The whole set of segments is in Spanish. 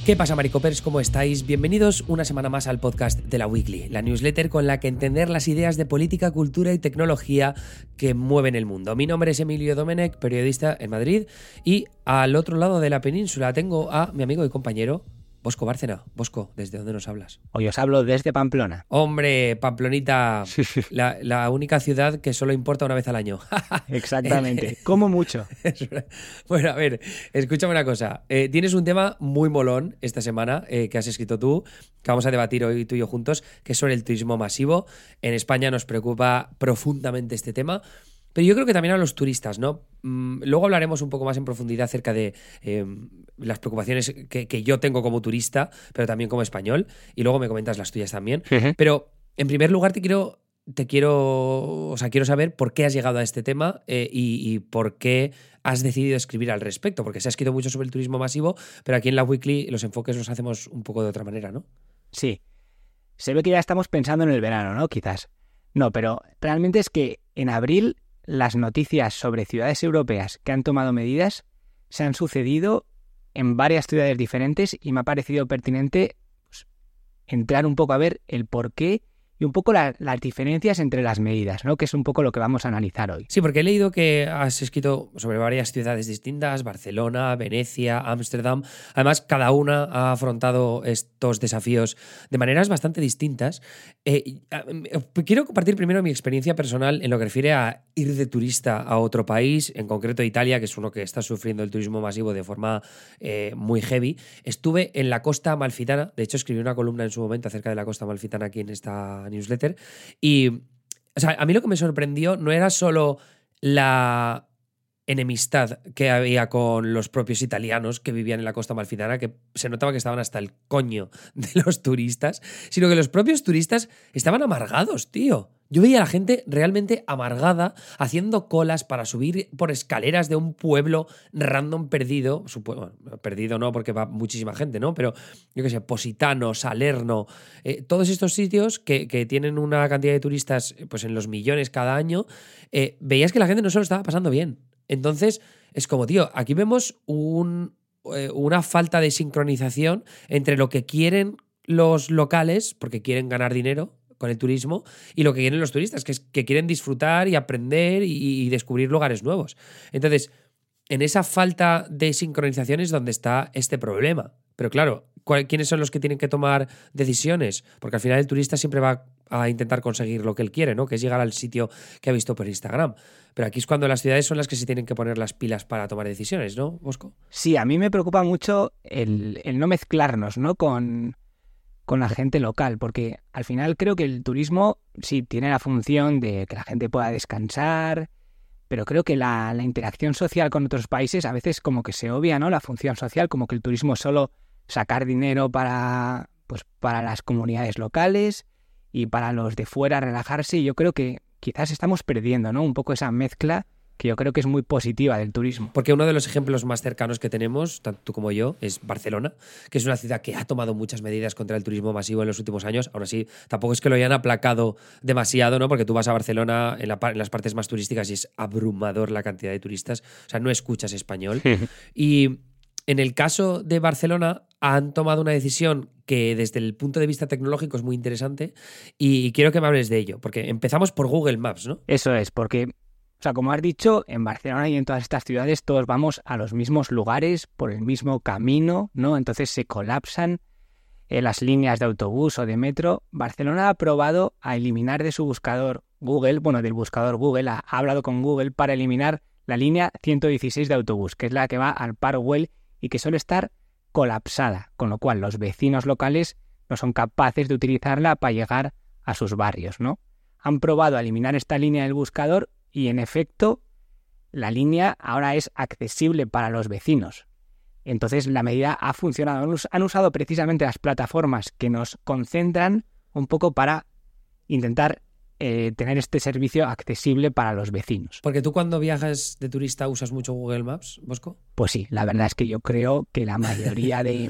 ¿Qué pasa, Maricopers? ¿Cómo estáis? Bienvenidos una semana más al podcast de la Weekly, la newsletter con la que entender las ideas de política, cultura y tecnología que mueven el mundo. Mi nombre es Emilio Domenech, periodista en Madrid, y al otro lado de la península tengo a mi amigo y compañero Bosco Bárcena. Bosco, ¿desde dónde nos hablas? Hoy os hablo desde Pamplona. Hombre, Pamplonita, la única ciudad que solo importa una vez al año. Exactamente, como mucho. Bueno, a ver, escúchame una cosa. Tienes un tema muy molón esta semana que has escrito tú, que vamos a debatir hoy tú y yo juntos, que es sobre el turismo masivo. En España nos preocupa profundamente este tema, pero yo creo que también a los turistas, ¿no? Luego hablaremos un poco más en profundidad acerca de las preocupaciones que yo tengo como turista, pero también como español, y luego me comentas las tuyas también. Pero en primer lugar quiero saber por qué has llegado a este tema y por qué has decidido escribir al respecto, porque se ha escrito mucho sobre el turismo masivo, pero aquí en la Weekly los enfoques los hacemos un poco de otra manera, ¿no? Sí, se ve que ya estamos pensando en el verano, ¿no? Quizás. No, pero realmente es que en abril las noticias sobre ciudades europeas que han tomado medidas se han sucedido en varias ciudades diferentes y me ha parecido pertinente entrar un poco a ver el por qué y un poco las diferencias entre las medidas, ¿no? Que es un poco lo que vamos a analizar hoy. Sí, porque he leído que has escrito sobre varias ciudades distintas, Barcelona, Venecia, Ámsterdam. Además, cada una ha afrontado estos desafíos de maneras bastante distintas. Quiero compartir primero mi experiencia personal en lo que refiere a ir de turista a otro país, en concreto Italia, que es uno que está sufriendo el turismo masivo de forma muy heavy. Estuve en la Costa Amalfitana, de hecho escribí una columna en su momento acerca de la Costa Amalfitana aquí en esta newsletter, y o sea, a mí lo que me sorprendió no era solo la enemistad que había con los propios italianos que vivían en la Costa Amalfitana, que se notaba que estaban hasta el coño de los turistas, sino que los propios turistas estaban amargados, tío. Yo veía a la gente realmente amargada, haciendo colas para subir por escaleras de un pueblo random perdido. Bueno, perdido no, porque va muchísima gente, ¿no? Pero yo qué sé, Positano, Salerno, todos estos sitios que tienen una cantidad de turistas pues en los millones cada año, veías que la gente no se lo estaba pasando bien. Entonces, es como, tío, aquí vemos una falta de sincronización entre lo que quieren los locales, porque quieren ganar dinero con el turismo, y lo que quieren los turistas, que es que quieren disfrutar y aprender y descubrir lugares nuevos. Entonces, en esa falta de sincronización es donde está este problema. Pero claro, ¿quiénes son los que tienen que tomar decisiones? Porque al final el turista siempre va a intentar conseguir lo que él quiere, ¿no? Que es llegar al sitio que ha visto por Instagram. Pero aquí es cuando las ciudades son las que se tienen que poner las pilas para tomar decisiones, ¿no, Bosco? Sí, a mí me preocupa mucho el no mezclarnos, ¿no? Con la gente local, porque al final creo que el turismo sí tiene la función de que la gente pueda descansar, pero creo que la interacción social con otros países a veces como que se obvia, ¿no? La función social, como que el turismo es solo sacar dinero para las comunidades locales y para los de fuera relajarse, y yo creo que quizás estamos perdiendo, ¿no? Un poco esa mezcla que yo creo que es muy positiva del turismo. Porque uno de los ejemplos más cercanos que tenemos, tanto tú como yo, es Barcelona, que es una ciudad que ha tomado muchas medidas contra el turismo masivo en los últimos años. Aún así, tampoco es que lo hayan aplacado demasiado, ¿no? Porque tú vas a Barcelona en las partes más turísticas y es abrumador la cantidad de turistas. O sea, no escuchas español. Y en el caso de Barcelona han tomado una decisión que desde el punto de vista tecnológico es muy interesante y quiero que me hables de ello, porque empezamos por Google Maps, ¿no? Eso es, porque o sea, como has dicho, en Barcelona y en todas estas ciudades todos vamos a los mismos lugares por el mismo camino, ¿no? Entonces se colapsan las líneas de autobús o de metro. Barcelona ha probado a eliminar de su buscador Google, del buscador Google, ha hablado con Google para eliminar la línea 116 de autobús, que es la que va al Park Güell y que suele estar colapsada, con lo cual los vecinos locales no son capaces de utilizarla para llegar a sus barrios, ¿no? Han probado a eliminar esta línea del buscador y, en efecto, la línea ahora es accesible para los vecinos. Entonces, la medida ha funcionado. Han usado precisamente las plataformas que nos concentran un poco para intentar tener este servicio accesible para los vecinos. Porque tú cuando viajas de turista usas mucho Google Maps, Bosco. Pues sí, la verdad es que yo creo que la mayoría de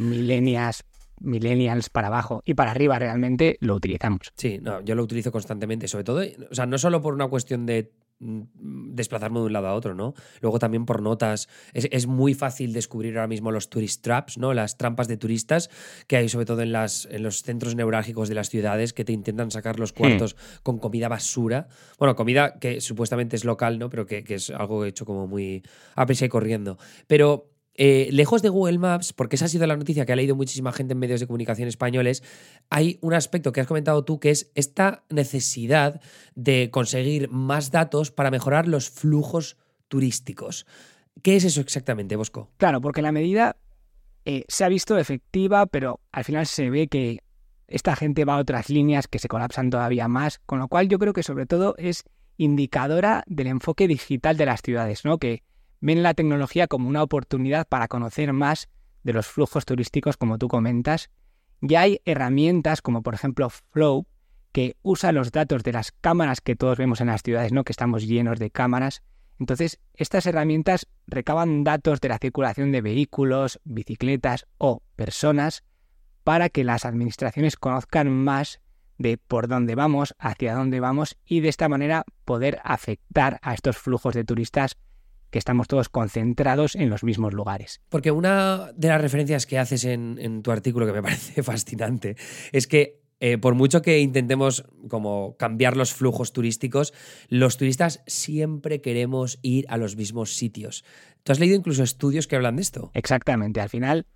millennials para abajo y para arriba realmente lo utilizamos. Sí, no, yo lo utilizo constantemente, sobre todo, o sea, no solo por una cuestión de desplazarme de un lado a otro, ¿no? Luego también por notas. Es muy fácil descubrir ahora mismo los tourist traps, ¿no? Las trampas de turistas que hay sobre todo en los centros neurálgicos de las ciudades que te intentan sacar los cuartos con comida basura. Bueno, comida que supuestamente es local, ¿no? Pero que es algo hecho como muy a prisa y corriendo. Pero lejos de Google Maps, porque esa ha sido la noticia que ha leído muchísima gente en medios de comunicación españoles, hay un aspecto que has comentado tú que es esta necesidad de conseguir más datos para mejorar los flujos turísticos. ¿Qué es eso exactamente, Bosco? Claro, porque la medida se ha visto efectiva, pero al final se ve que esta gente va a otras líneas que se colapsan todavía más, con lo cual yo creo que sobre todo es indicadora del enfoque digital de las ciudades, ¿no? Que ven la tecnología como una oportunidad para conocer más de los flujos turísticos, como tú comentas. Ya hay herramientas como por ejemplo Flow, que usa los datos de las cámaras que todos vemos en las ciudades, ¿no? Que estamos llenos de cámaras. Entonces, estas herramientas recaban datos de la circulación de vehículos, bicicletas o personas para que las administraciones conozcan más de por dónde vamos, hacia dónde vamos y de esta manera poder afectar a estos flujos de turistas que estamos todos concentrados en los mismos lugares. Porque una de las referencias que haces en tu artículo que me parece fascinante es que por mucho que intentemos como cambiar los flujos turísticos, los turistas siempre queremos ir a los mismos sitios. ¿Tú has leído incluso estudios que hablan de esto? Exactamente. Al final,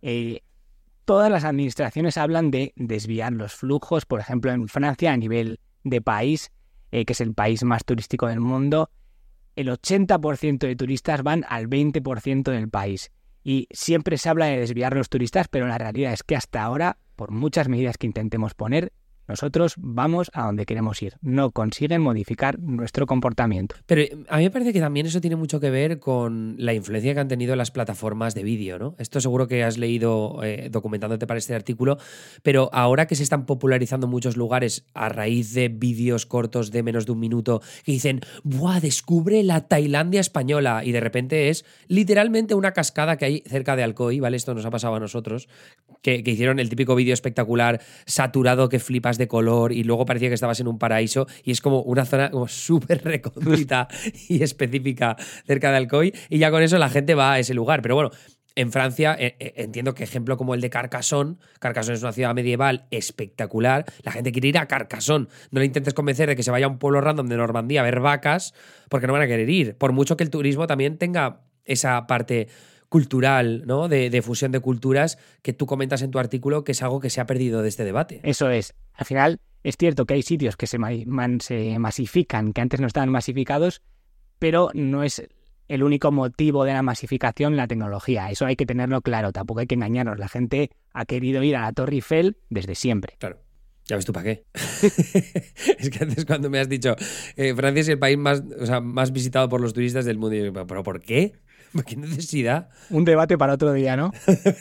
todas las administraciones hablan de desviar los flujos. Por ejemplo, en Francia, a nivel de país, que es el país más turístico del mundo, el 80% de turistas van al 20% del país. Y siempre se habla de desviar los turistas, pero la realidad es que hasta ahora, por muchas medidas que intentemos poner, nosotros vamos a donde queremos ir. No consiguen modificar nuestro comportamiento. Pero a mí me parece que también eso tiene mucho que ver con la influencia que han tenido las plataformas de vídeo, ¿no? Esto seguro que has leído documentándote para este artículo, pero ahora que se están popularizando muchos lugares a raíz de vídeos cortos de menos de un minuto que dicen ¡buah! Descubre la Tailandia española y de repente es literalmente una cascada que hay cerca de Alcoy, ¿vale? Esto nos ha pasado a nosotros, que hicieron el típico vídeo espectacular saturado que flipas de color y luego parecía que estabas en un paraíso y es como una zona como súper recóndita y específica cerca de Alcoy y ya con eso la gente va a ese lugar. Pero bueno, en Francia entiendo que ejemplo como el de Carcassonne es una ciudad medieval espectacular, la gente quiere ir a Carcassonne, no le intentes convencer de que se vaya a un pueblo random de Normandía a ver vacas porque no van a querer ir, por mucho que el turismo también tenga esa parte cultural, ¿no? De fusión de culturas que tú comentas en tu artículo, que es algo que se ha perdido de este debate. Eso es. Al final es cierto que hay sitios que se masifican, que antes no estaban masificados, pero no es el único motivo de la masificación la tecnología. Eso hay que tenerlo claro, tampoco hay que engañarnos. La gente ha querido ir a la Torre Eiffel desde siempre. Claro. Ya ves tú para qué. Es que antes cuando me has dicho Francia es el país más visitado por los turistas del mundo, y yo, ¿pero por qué? ¿Qué necesidad? Un debate para otro día, ¿no?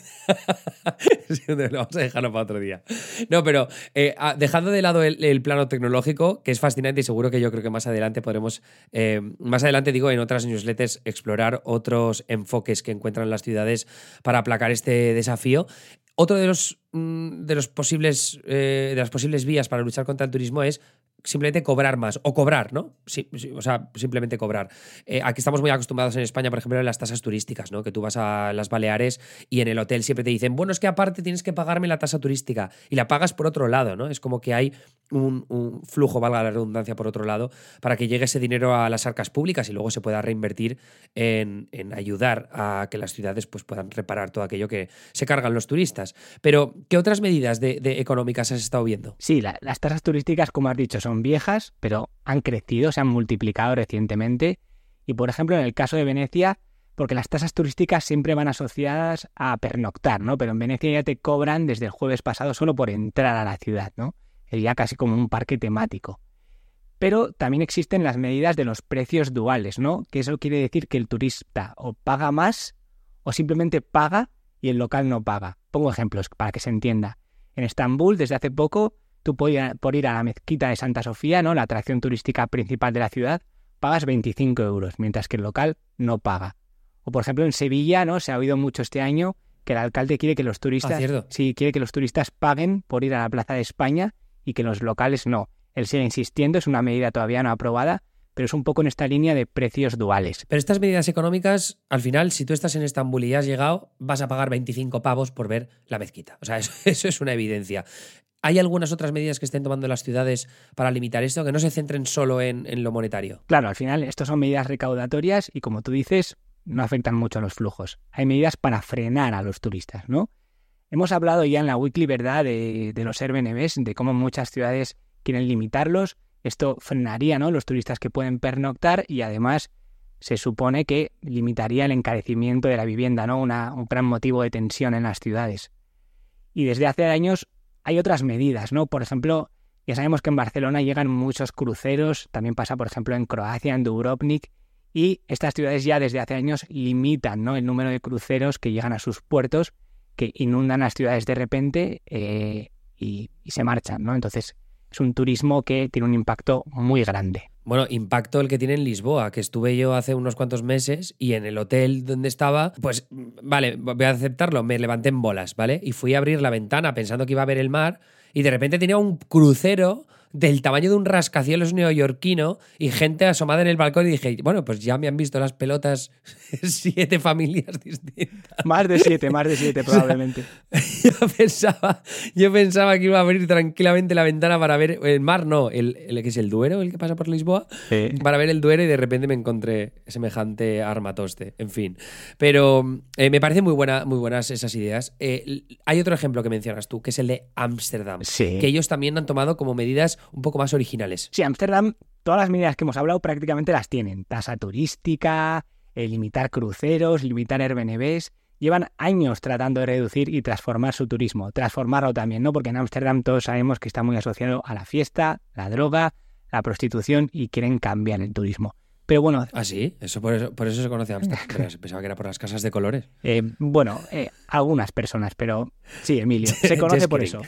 Sí, vamos a dejarlo para otro día. No, pero dejando de lado el plano tecnológico, que es fascinante y seguro que yo creo que más adelante podremos, digo, en otras newsletters explorar otros enfoques que encuentran las ciudades para aplacar este desafío. Otro de las posibles vías para luchar contra el turismo es simplemente cobrar más, o cobrar, ¿no? Sí, o sea, simplemente cobrar. Aquí estamos muy acostumbrados en España, por ejemplo, en las tasas turísticas, ¿no? Que tú vas a las Baleares y en el hotel siempre te dicen, bueno, es que aparte tienes que pagarme la tasa turística y la pagas por otro lado, ¿no? Es como que hay un flujo, valga la redundancia, por otro lado, para que llegue ese dinero a las arcas públicas y luego se pueda reinvertir en ayudar a que las ciudades pues, puedan reparar todo aquello que se cargan los turistas. Pero, ¿qué otras medidas de económicas has estado viendo? Sí, las tasas turísticas, como has dicho, son viejas, pero han crecido, se han multiplicado recientemente. Y, por ejemplo, en el caso de Venecia, porque las tasas turísticas siempre van asociadas a pernoctar, ¿no? Pero en Venecia ya te cobran desde el jueves pasado solo por entrar a la ciudad, ¿no? Sería casi como un parque temático. Pero también existen las medidas de los precios duales, ¿no? Que eso quiere decir que el turista o paga más o simplemente paga y el local no paga. Pongo ejemplos para que se entienda. En Estambul, desde hace poco, tú por ir a la mezquita de Santa Sofía, ¿no? La atracción turística principal de la ciudad, pagas 25 euros, mientras que el local no paga. O, por ejemplo, en Sevilla, ¿no? Se ha oído mucho este año que el alcalde quiere que los turistas, quiere que los turistas paguen por ir a la Plaza de España y que los locales no. Él sigue insistiendo, es una medida todavía no aprobada, pero es un poco en esta línea de precios duales. Pero estas medidas económicas, al final, si tú estás en Estambul y has llegado, vas a pagar 25 pavos por ver la mezquita. O sea, eso es una evidencia. ¿Hay algunas otras medidas que estén tomando las ciudades para limitar esto, que no se centren solo en lo monetario? Claro, al final estos son medidas recaudatorias y, como tú dices, no afectan mucho a los flujos. Hay medidas para frenar a los turistas, ¿no? Hemos hablado ya en la Weekly, ¿verdad?, de los Airbnbs, de cómo muchas ciudades quieren limitarlos. Esto frenaría, ¿no?, los turistas que pueden pernoctar y además se supone que limitaría el encarecimiento de la vivienda, ¿no?, un gran motivo de tensión en las ciudades. Y desde hace años hay otras medidas, ¿no? Por ejemplo, ya sabemos que en Barcelona llegan muchos cruceros, también pasa, por ejemplo, en Croacia, en Dubrovnik, y estas ciudades ya desde hace años limitan, ¿no?, el número de cruceros que llegan a sus puertos, que inundan las ciudades de repente y se marchan, ¿no? Entonces es un turismo que tiene un impacto muy grande. Bueno, impacto el que tiene en Lisboa, que estuve yo hace unos cuantos meses y en el hotel donde estaba, pues vale, voy a aceptarlo, me levanté en bolas, ¿vale? Y fui a abrir la ventana pensando que iba a ver el mar y de repente tenía un crucero del tamaño de un rascacielos neoyorquino y gente asomada en el balcón y dije, bueno, pues ya me han visto las pelotas 7 familias distintas. Más de 7 probablemente. Yo pensaba que iba a abrir tranquilamente la ventana para ver el mar, no, el que es el Duero, el que pasa por Lisboa, para ver el Duero y de repente me encontré semejante armatoste, en fin. Pero me parecen muy buenas esas ideas. Hay otro ejemplo que mencionas tú, que es el de Ámsterdam, que ellos también han tomado como medidas un poco más originales. Sí, Ámsterdam, todas las medidas que hemos hablado prácticamente las tienen. Tasa turística, limitar cruceros, limitar Airbnbs. Llevan años tratando de reducir y transformar su turismo. Transformarlo también, ¿no? Porque en Ámsterdam todos sabemos que está muy asociado a la fiesta, la droga, la prostitución y quieren cambiar el turismo. Pero bueno... ¿Ah, sí? Por eso se conoce Ámsterdam. Pensaba que era por las casas de colores. Algunas personas, pero sí, Emilio, se conoce por eso.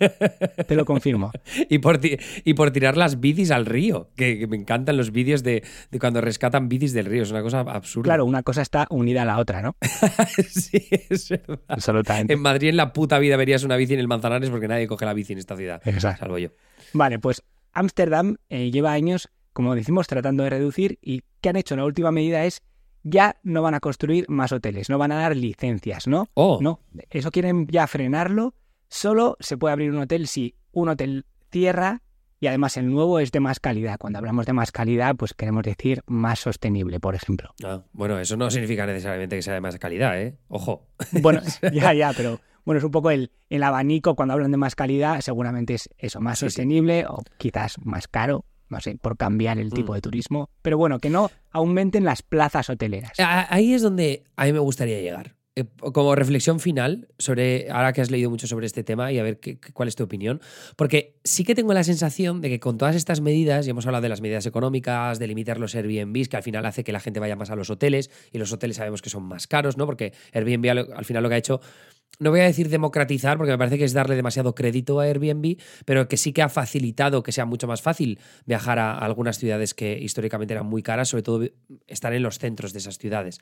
Te lo confirmo. Y por tirar las bicis al río, que me encantan los vídeos de cuando rescatan bicis del río. Es una cosa absurda. Claro, una cosa está unida a la otra, ¿no? Sí, es verdad. Absolutamente. En Madrid en la puta vida verías una bici en el Manzanares porque nadie coge la bici en esta ciudad. Exacto. Salvo yo. Vale, pues Ámsterdam lleva años, como decimos, tratando de reducir y ¿qué han hecho? La última medida es ya no van a construir más hoteles, no van a dar licencias, ¿no? No, eso quieren ya frenarlo. Solo se puede abrir un hotel si un hotel cierra y además el nuevo es de más calidad. Cuando hablamos de más calidad, pues queremos decir más sostenible, por ejemplo. Bueno, eso no significa necesariamente que sea de más calidad, ¿eh? Ojo. Bueno, ya, pero bueno, es un poco el abanico cuando hablan de más calidad, seguramente es eso, más sostenible o quizás más caro. No sé, por cambiar el tipo de turismo. Pero bueno, que no aumenten las plazas hoteleras. Ahí es donde a mí me gustaría llegar. Como reflexión final, ahora que has leído mucho sobre este tema y a ver cuál es tu opinión, porque sí que tengo la sensación de que con todas estas medidas, y hemos hablado de las medidas económicas, de limitar los Airbnbs, que al final hace que la gente vaya más a los hoteles, y los hoteles sabemos que son más caros, ¿no? Porque Airbnb al final lo que ha hecho, no voy a decir democratizar, porque me parece que es darle demasiado crédito a Airbnb, pero que sí que ha facilitado que sea mucho más fácil viajar a algunas ciudades que históricamente eran muy caras, sobre todo estar en los centros de esas ciudades.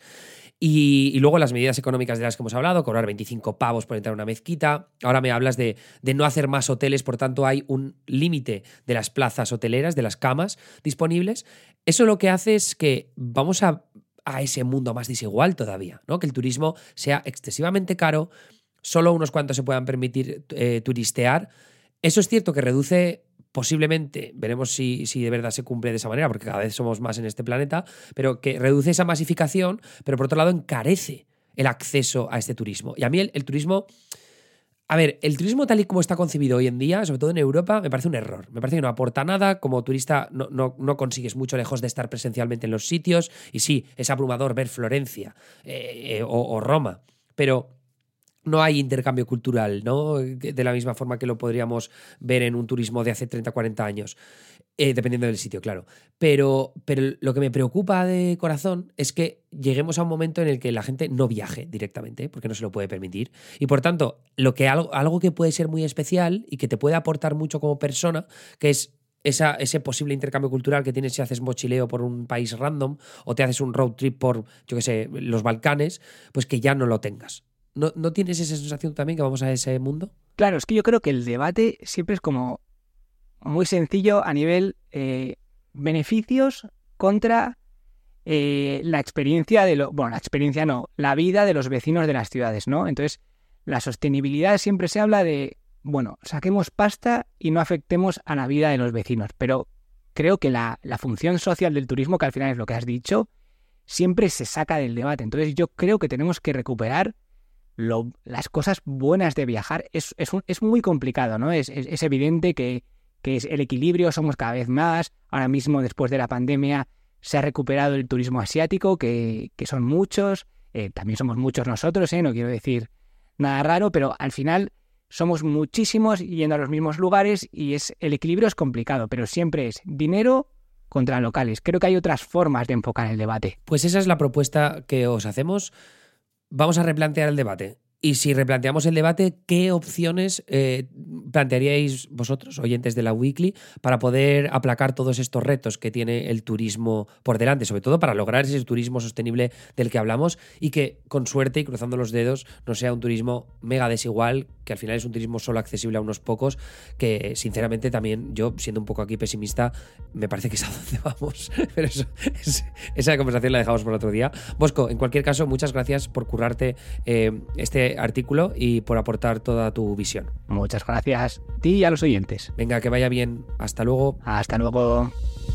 Y luego las medidas económicas de las que hemos hablado, cobrar 25 pavos por entrar a una mezquita. Ahora me hablas de no hacer más hoteles, por tanto hay un límite de las plazas hoteleras, de las camas disponibles. Eso lo que hace es que vamos a ese mundo más desigual todavía, ¿no? Que el turismo sea excesivamente caro, solo unos cuantos se puedan permitir turistear. Eso es cierto que reduce, posiblemente, veremos si de verdad se cumple de esa manera, porque cada vez somos más en este planeta, pero que reduce esa masificación, pero por otro lado encarece el acceso a este turismo. Y a mí el turismo... A ver, el turismo tal y como está concebido hoy en día, sobre todo en Europa, me parece un error. Me parece que no aporta nada. Como turista no consigues mucho lejos de estar presencialmente en los sitios. Y sí, es abrumador ver Florencia o Roma, pero no hay intercambio cultural, ¿no? De la misma forma que lo podríamos ver en un turismo de hace 30, 40 años. Dependiendo del sitio, claro. Pero lo que me preocupa de corazón es que lleguemos a un momento en el que la gente no viaje directamente, porque no se lo puede permitir. Y por tanto, algo que puede ser muy especial y que te puede aportar mucho como persona, que es ese posible intercambio cultural que tienes si haces mochileo por un país random o te haces un road trip por, yo qué sé, los Balcanes, pues que ya no lo tengas. ¿No tienes esa sensación también que vamos a ese mundo? Claro, es que yo creo que el debate siempre es como muy sencillo a nivel beneficios contra la experiencia la vida de los vecinos de las ciudades, ¿no? Entonces, la sostenibilidad siempre se habla de, bueno, saquemos pasta y no afectemos a la vida de los vecinos, pero creo que la función social del turismo, que al final es lo que has dicho, siempre se saca del debate. Entonces yo creo que tenemos que recuperar las cosas buenas de viajar. Es muy complicado, ¿no? Es evidente que es el equilibrio, somos cada vez más. Ahora mismo, después de la pandemia, se ha recuperado el turismo asiático, que son muchos. También somos muchos nosotros, no quiero decir nada raro, pero al final somos muchísimos yendo a los mismos lugares y el equilibrio es complicado, pero siempre es dinero contra locales. Creo que hay otras formas de enfocar el debate. Pues esa es la propuesta que os hacemos. Vamos a replantear el debate. Y si replanteamos el debate, ¿qué opciones plantearíais vosotros, oyentes de la Weekly, para poder aplacar todos estos retos que tiene el turismo por delante? Sobre todo para lograr ese turismo sostenible del que hablamos y que, con suerte y cruzando los dedos, no sea un turismo mega desigual, que al final es un turismo solo accesible a unos pocos, que sinceramente también yo, siendo un poco aquí pesimista, me parece que es a donde vamos. Pero esa conversación la dejamos por otro día. Bosco, en cualquier caso, muchas gracias por currarte este artículo y por aportar toda tu visión. Muchas gracias a ti y a los oyentes. Venga, que vaya bien. Hasta luego. Hasta luego.